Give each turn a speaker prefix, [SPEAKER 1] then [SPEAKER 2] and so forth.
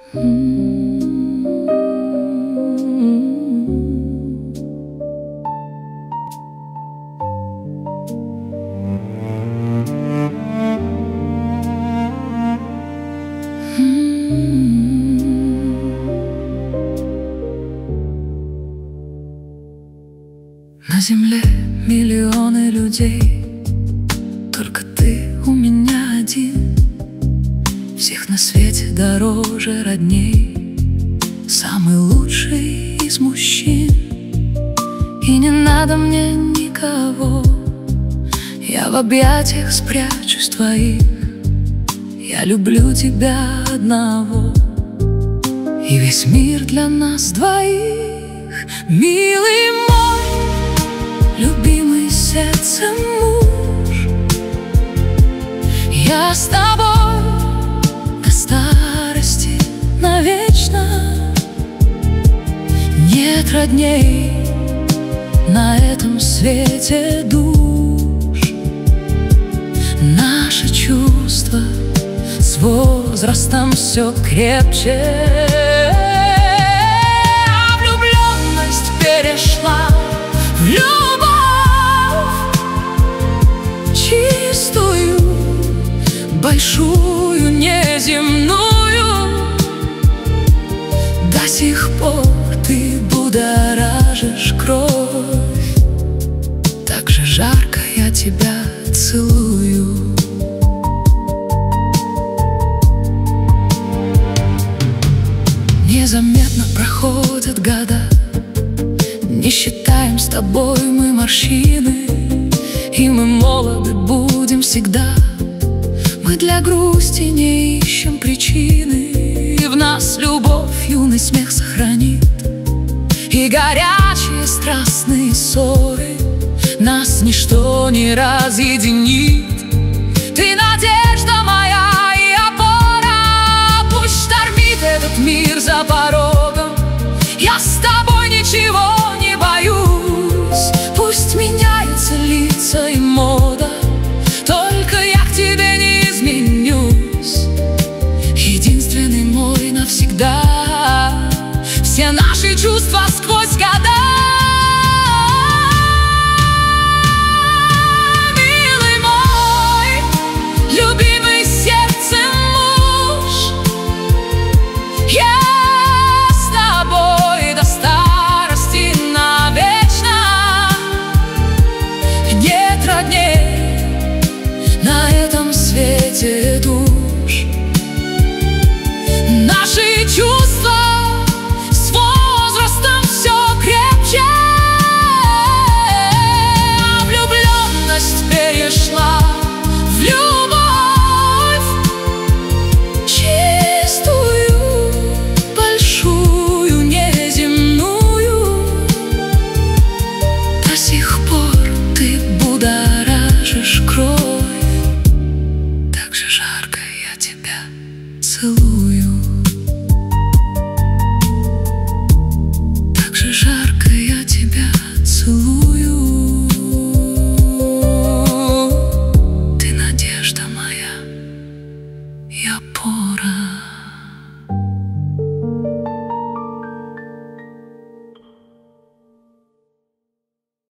[SPEAKER 1] На земле миллионы людей, только ты у меня один. Всех на свете дороже родней, самый лучший из мужчин. И не надо мне никого, я в объятиях спрячусь твоих. Я люблю тебя одного, и весь мир для нас двоих. Милый мой, любимый сердцем муж, я с тобой до старости навечно. Нет родней на этом свете душ. Наши чувства с возрастом все крепче. А влюбленность перешла в любовь чистую, большую, неземную. До сих пор ты будоражишь кровь, так же жарко я тебя целую. Незаметно проходят года, не считаем с тобой мы морщины, и мы молоды будем всегда. Мы для грусти не ищем причины, и в нас любовь юный смех сохранит. И горячие страстные ссоры нас ничто не разъединит. Ты надежда моя и опора, пусть штормит этот мир за порог.